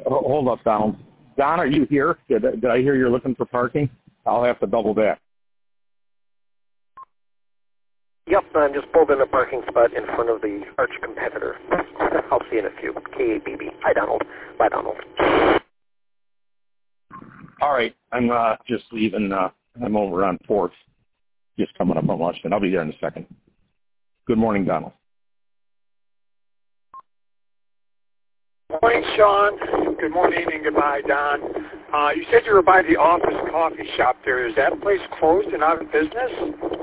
Hold up, Donald. Don, are you here? Did I hear you're looking for parking? I'll have to double that. Yep, I'm just pulled in a parking spot in front of the arch competitor. I'll see you in a few. KABB. Hi, Donald. Bye, Donald. All right, I'm just leaving. I'm over on 4th, just coming up on Washington. I'll be there in a second. Good morning, Donald. Morning, Sean. Good morning and goodbye, Don. You said you were by the Office Coffee Shop there. Is that place closed and out of business?